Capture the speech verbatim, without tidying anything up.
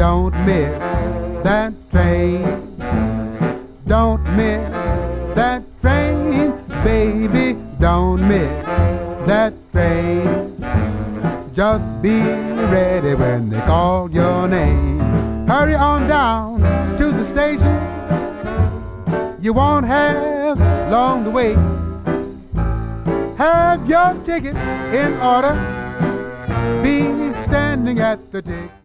don't miss that train. Don't miss that train, baby, don't miss that train. Just be ready when they call your name. Hurry on down to the station. You won't have long to wait. Have your ticket in order. Be standing at the ticket.